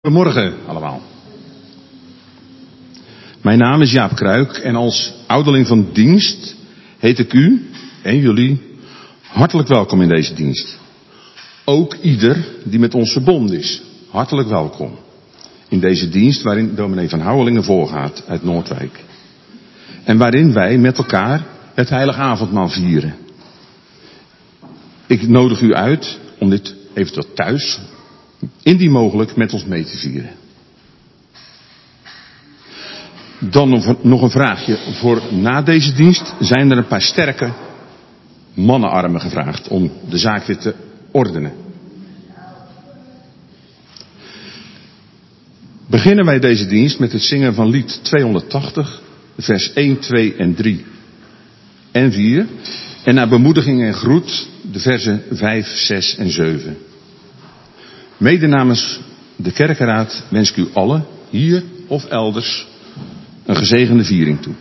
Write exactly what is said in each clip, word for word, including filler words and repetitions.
Goedemorgen allemaal. Mijn naam is Jaap Kruik en als ouderling van dienst heet ik u en jullie hartelijk welkom in deze dienst. Ook ieder die met ons verbonden is, hartelijk welkom in deze dienst waarin dominee van Houwelingen voorgaat uit Noordwijk. En waarin wij met elkaar het heilige avondmaal vieren. Ik nodig u uit om dit eventueel thuis, indien mogelijk, met ons mee te vieren. Dan nog een vraagje. Voor na deze dienst zijn er een paar sterke mannenarmen gevraagd om de zaak weer te ordenen. Beginnen wij deze dienst met het zingen van lied tweehonderdtachtig, vers één, twee en drie en vier. En naar bemoediging en groet de versen vijf, zes en zeven. Mede namens de kerkenraad wens ik u allen, hier of elders, een gezegende viering toe.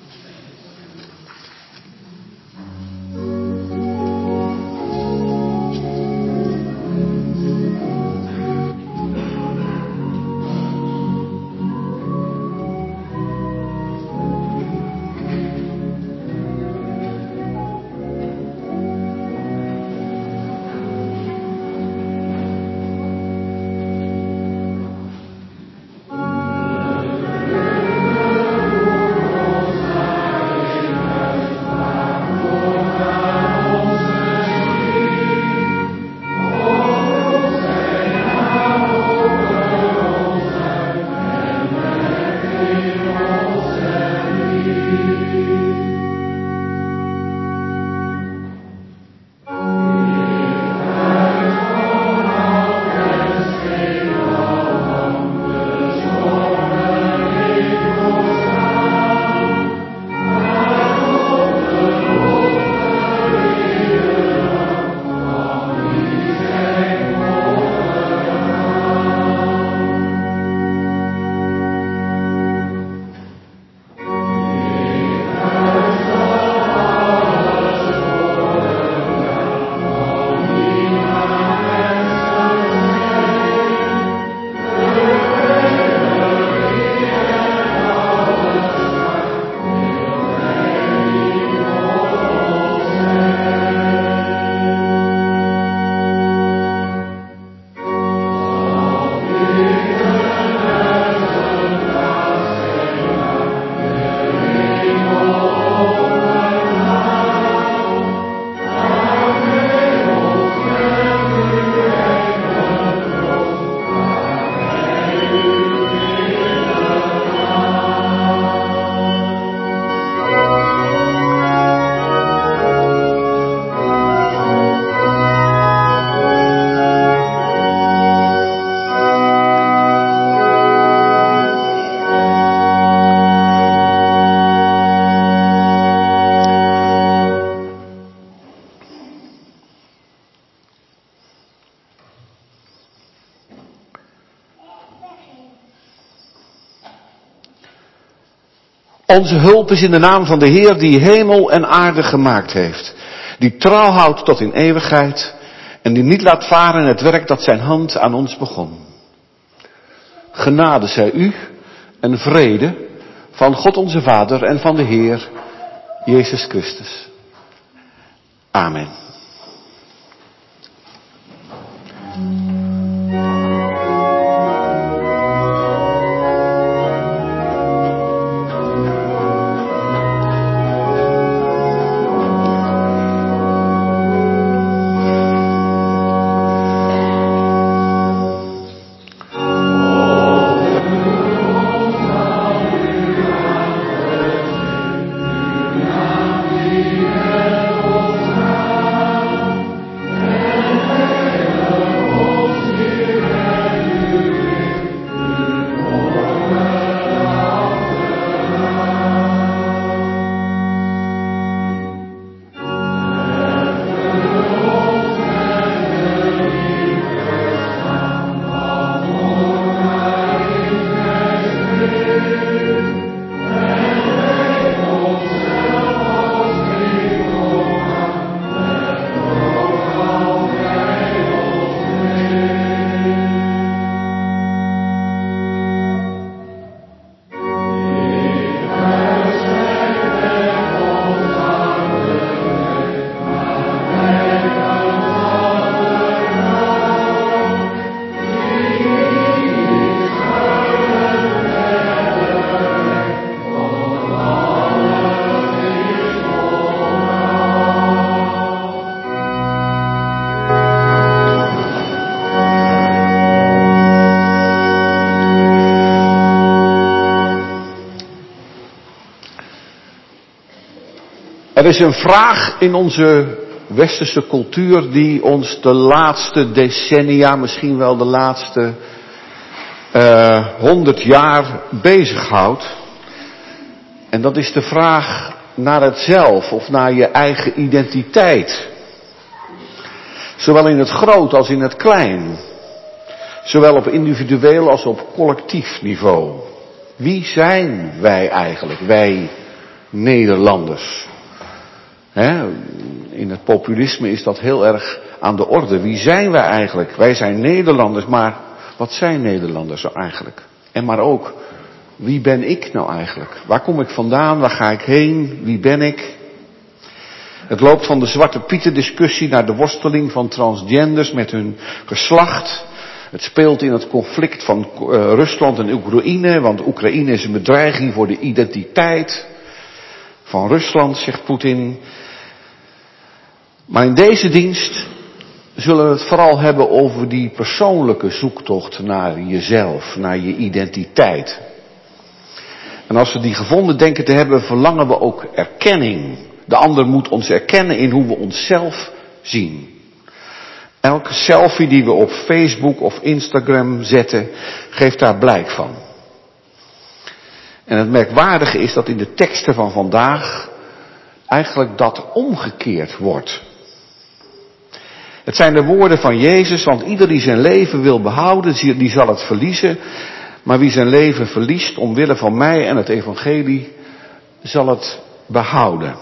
Onze hulp is in de naam van de Heer die hemel en aarde gemaakt heeft. Die trouw houdt tot in eeuwigheid en die niet laat varen het werk dat zijn hand aan ons begon. Genade zij u en vrede van God onze Vader en van de Heer Jezus Christus. Amen. Oh, Er is een vraag in onze westerse cultuur die ons de laatste decennia, misschien wel de laatste honderd uh, jaar bezighoudt. En dat is de vraag naar het zelf of naar je eigen identiteit. Zowel in het groot als in het klein. Zowel op individueel als op collectief niveau. Wie zijn wij eigenlijk, wij Nederlanders? He, in het populisme is dat heel erg aan de orde. Wie zijn wij eigenlijk? Wij zijn Nederlanders, maar wat zijn Nederlanders nou eigenlijk? En maar ook, wie ben ik nou eigenlijk? Waar kom ik vandaan? Waar ga ik heen? Wie ben ik? Het loopt van de Zwarte Pieten discussie naar de worsteling van transgenders met hun geslacht. Het speelt in het conflict van uh, Rusland en Oekraïne, want Oekraïne is een bedreiging voor de identiteit van Rusland, zegt Poetin. Maar in deze dienst zullen we het vooral hebben over die persoonlijke zoektocht naar jezelf, naar je identiteit. En als we die gevonden denken te hebben, verlangen we ook erkenning. De ander moet ons erkennen in hoe we onszelf zien. Elke selfie die we op Facebook of Instagram zetten, geeft daar blijk van. En het merkwaardige is dat in de teksten van vandaag eigenlijk dat omgekeerd wordt. Het zijn de woorden van Jezus, want ieder die zijn leven wil behouden, die zal het verliezen. Maar wie zijn leven verliest omwille van mij en het evangelie, zal het behouden.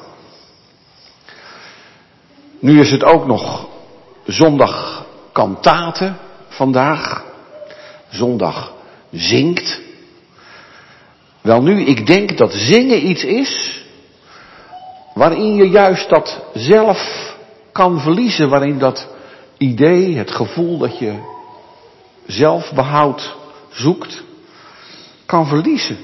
Nu is het ook nog zondag kantate vandaag. Zondag zingt. Welnu, ik denk dat zingen iets is waarin je juist dat zelf kan verliezen. Waarin dat idee, het gevoel dat je zelfbehoud zoekt, kan verliezen.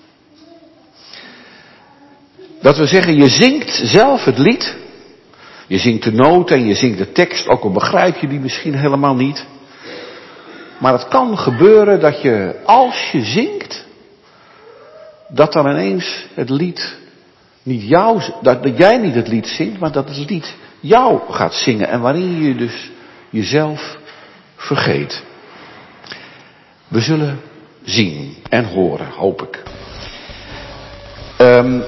Dat we zeggen, je zingt zelf het lied. Je zingt de noten en je zingt de tekst, ook al begrijp je die misschien helemaal niet. Maar het kan gebeuren dat je, als je zingt, dat dan ineens het lied niet jou, dat, dat jij niet het lied zingt, maar dat het lied jou gaat zingen. En waarin je dus jezelf vergeet. We zullen zien en horen, hoop ik. Um,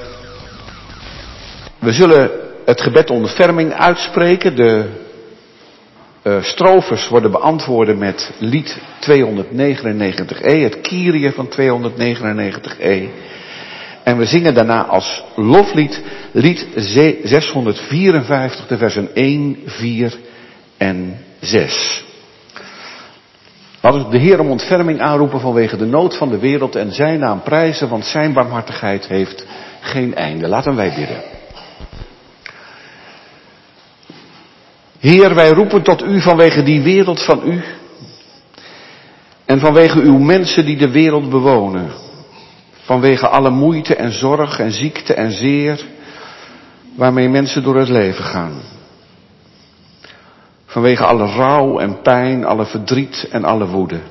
we zullen het gebed onder ferming uitspreken. De uh, strofes worden beantwoord met lied tweehonderdnegenennegentig e, het Kyrie van tweehonderdnegenennegentig e. En we zingen daarna als loflied lied zeshonderdvierenvijftig, de versen één, vier en zes. Laten we de Heer om ontferming aanroepen vanwege de nood van de wereld en zijn naam prijzen, want zijn barmhartigheid heeft geen einde. Laten wij bidden. Heer, wij roepen tot u vanwege die wereld van u en vanwege uw mensen die de wereld bewonen. Vanwege alle moeite en zorg en ziekte en zeer waarmee mensen door het leven gaan. Vanwege alle rouw en pijn, alle verdriet en alle woede.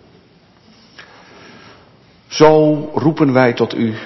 Zo roepen wij tot u.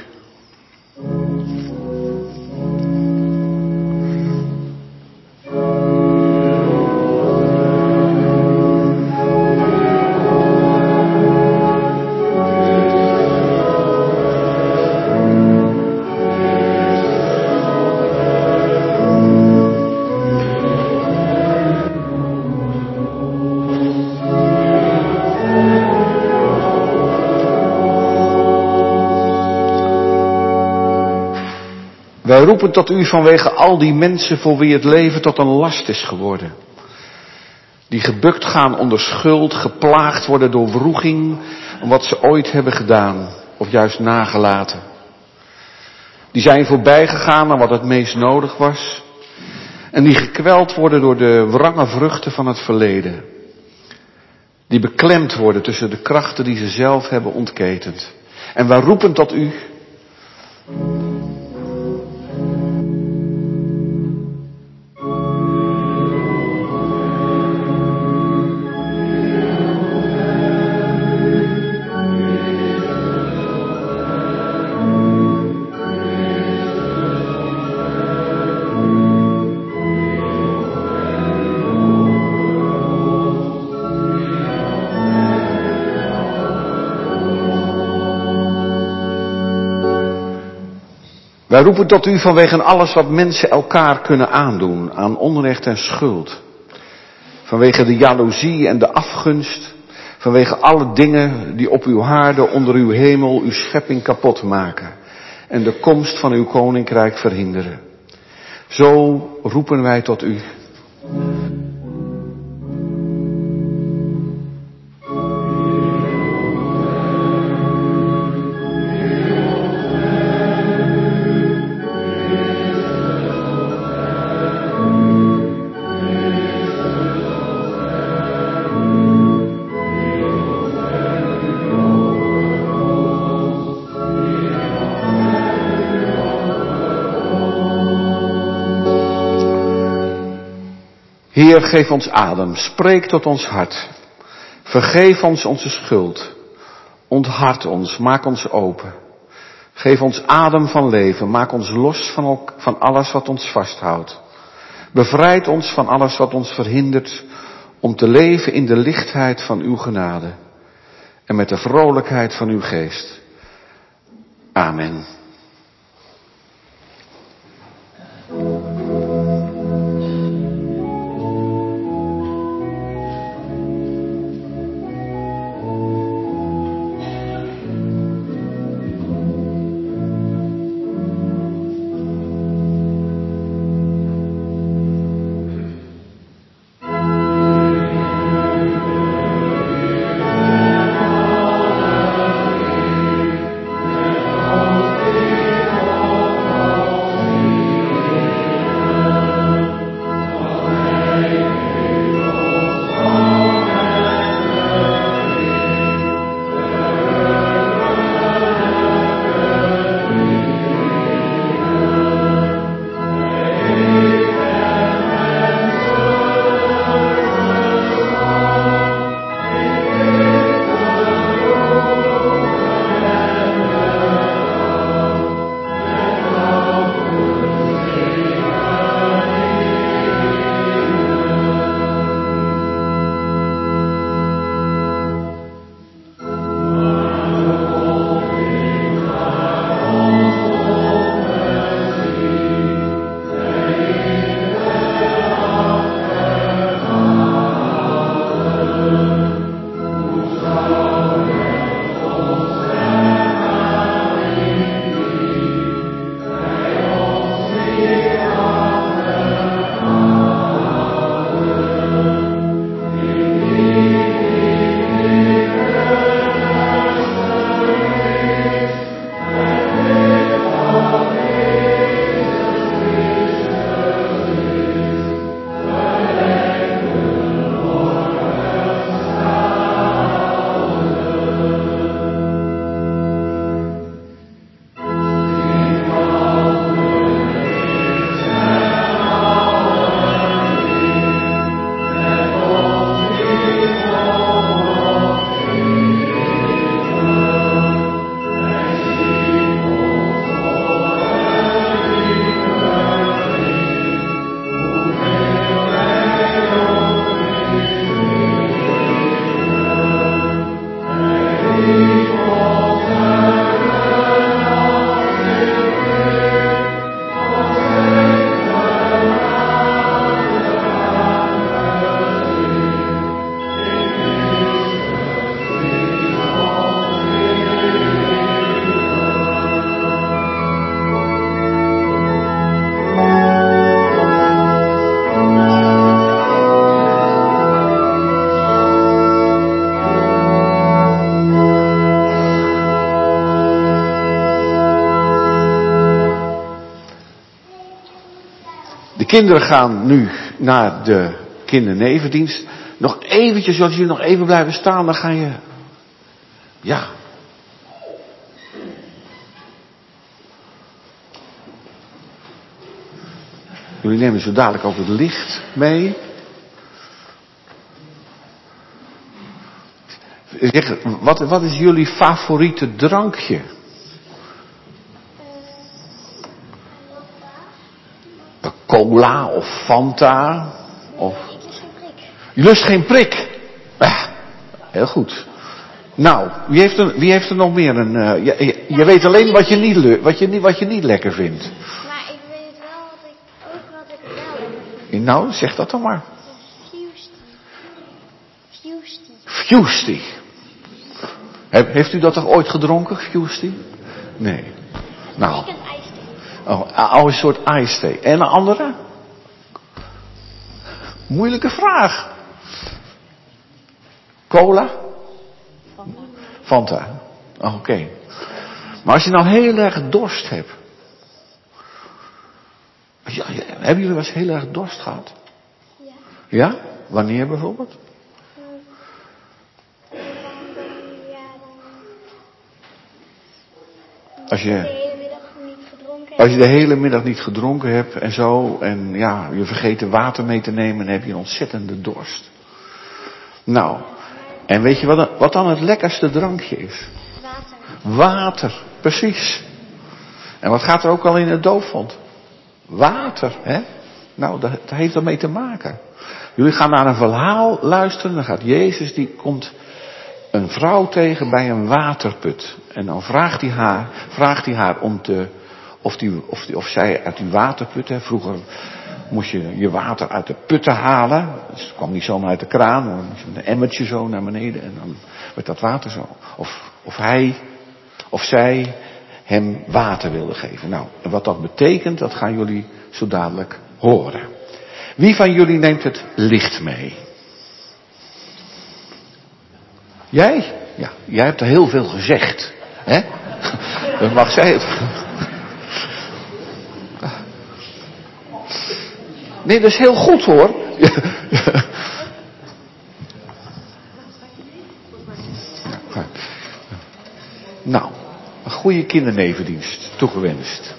Wij roepen tot u vanwege al die mensen voor wie het leven tot een last is geworden. Die gebukt gaan onder schuld, geplaagd worden door wroeging om wat ze ooit hebben gedaan of juist nagelaten. Die zijn voorbij gegaan aan wat het meest nodig was. En die gekweld worden door de wrange vruchten van het verleden. Die beklemd worden tussen de krachten die ze zelf hebben ontketend. En wij roepen tot u. Wij roepen tot u vanwege alles wat mensen elkaar kunnen aandoen aan onrecht en schuld. Vanwege de jaloezie en de afgunst. Vanwege alle dingen die op uw haarden onder uw hemel uw schepping kapot maken. En de komst van uw koninkrijk verhinderen. Zo roepen wij tot u. Heer, geef ons adem, spreek tot ons hart. Vergeef ons onze schuld. Onthart ons, maak ons open. Geef ons adem van leven, maak ons los van, ook, van alles wat ons vasthoudt. Bevrijd ons van alles wat ons verhindert om te leven in de lichtheid van uw genade. En met de vrolijkheid van uw geest. Amen. kinderen gaan nu naar de kindernevendienst. Nog eventjes, als jullie nog even blijven staan, dan ga je... Ja. Jullie nemen zo dadelijk ook het licht mee. Zeg, wat, wat is jullie favoriete drankje? Cola of Fanta? Of... Je lust geen prik? Ah, heel goed. Nou, wie heeft er, wie heeft er nog meer een... Uh, je je, je weet alleen wat je, niet, wat, je niet, wat je niet lekker vindt. Maar ik weet wel wat ik, ook wat ik wel lekker vind. Nou, zeg dat dan maar. Fusty. Fusty. Fusty. He, heeft u dat toch ooit gedronken, Fusty? Nee. Nou. Ik een ijsthee. Oh, oh, een soort ijsthee. En een andere? Moeilijke vraag. Cola? Fanta. Oh, oké. Okay. Maar als je nou heel erg dorst hebt. Ja, ja, hebben jullie wel eens heel erg dorst gehad? Ja. Ja? Wanneer bijvoorbeeld? Uh, dan, ja, dan... Als je... de hele middag niet gedronken hebt. Als je de hele middag niet gedronken hebt en zo. En ja, je vergeet er water mee te nemen. Dan heb je een ontzettende dorst. Nou... En weet je wat, wat dan het lekkerste drankje is? Water. Water, precies. En wat gaat er ook al in het doopvond? Water, hè? Nou, dat, dat heeft ermee te maken. Jullie gaan naar een verhaal luisteren. Dan gaat Jezus, die komt een vrouw tegen bij een waterput. En dan vraagt hij haar, vraagt hij haar om te, of, die, of, die, of zij uit die waterput, hè, vroeger moest je je water uit de putten halen. Dus het kwam niet zomaar uit de kraan, maar een emmertje zo naar beneden en dan werd dat water zo. Of, of hij, of zij hem water wilde geven. Nou, en wat dat betekent, dat gaan jullie zo dadelijk horen. Wie van jullie neemt het licht mee? Jij? Ja, jij hebt er heel veel gezegd. Hè? Dan mag zij het. Nee, dat is heel goed hoor. Nou, een goede kindernevendienst toegewenst.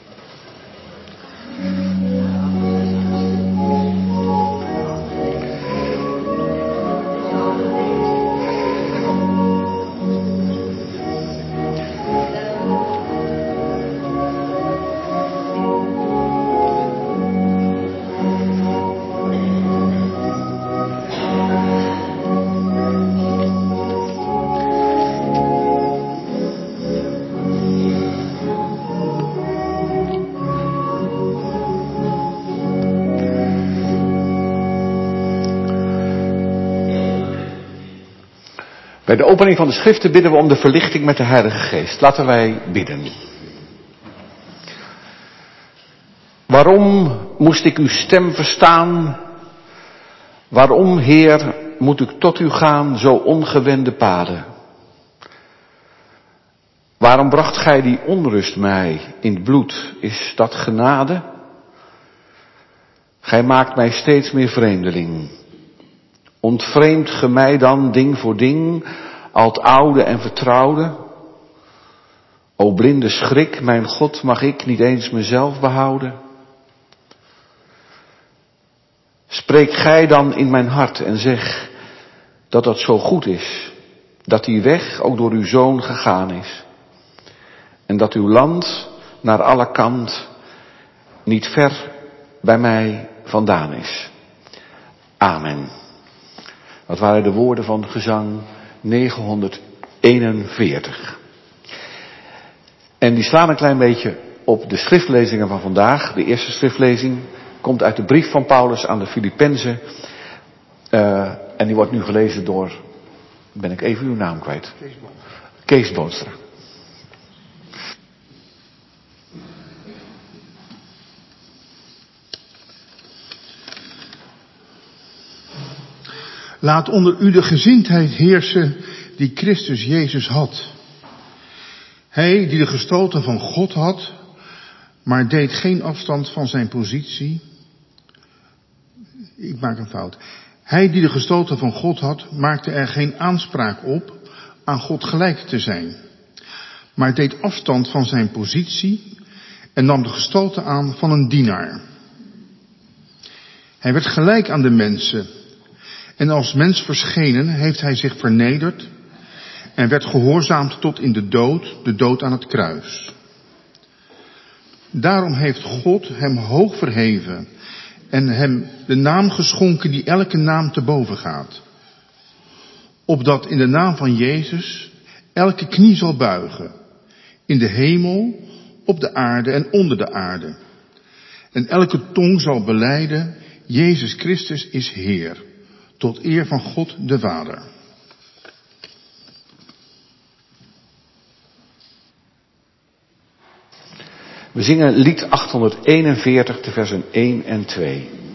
Bij de opening van de schriften bidden we om de verlichting met de Heilige Geest. Laten wij bidden. Waarom moest ik uw stem verstaan? Waarom, Heer, moet ik tot u gaan, zo ongewende paden? Waarom bracht gij die onrust mij in het bloed? Is dat genade? Gij maakt mij steeds meer vreemdeling. Ontvreemdt ge mij dan ding voor ding, al het oude en vertrouwde? O blinde schrik, mijn God, mag ik niet eens mezelf behouden? Spreek gij dan in mijn hart en zeg dat dat zo goed is, dat die weg ook door uw Zoon gegaan is. En dat uw land naar alle kant niet ver bij mij vandaan is. Amen. Dat waren de woorden van gezang negenhonderdeenenveertig. En die slaan een klein beetje op de schriftlezingen van vandaag. De eerste schriftlezing komt uit de brief van Paulus aan de Filippenzen. Uh, en die wordt nu gelezen door, ben ik even uw naam kwijt. Kees Boonstra. Kees Boonstra. Laat onder u de gezindheid heersen die Christus Jezus had. Hij die de gestalte van God had, maar deed geen afstand van zijn positie. Ik maak een fout. Hij die de gestalte van God had, maakte er geen aanspraak op aan God gelijk te zijn. Maar deed afstand van zijn positie en nam de gestalte aan van een dienaar. Hij werd gelijk aan de mensen. En als mens verschenen heeft hij zich vernederd en werd gehoorzaamd tot in de dood, de dood aan het kruis. Daarom heeft God hem hoog verheven en hem de naam geschonken die elke naam te boven gaat. opdat in de naam van Jezus elke knie zal buigen, in de hemel, op de aarde en onder de aarde. En elke tong zal belijden, Jezus Christus is Heer, tot eer van God de Vader. We zingen lied achthonderdeenenveertig, de versen één en twee.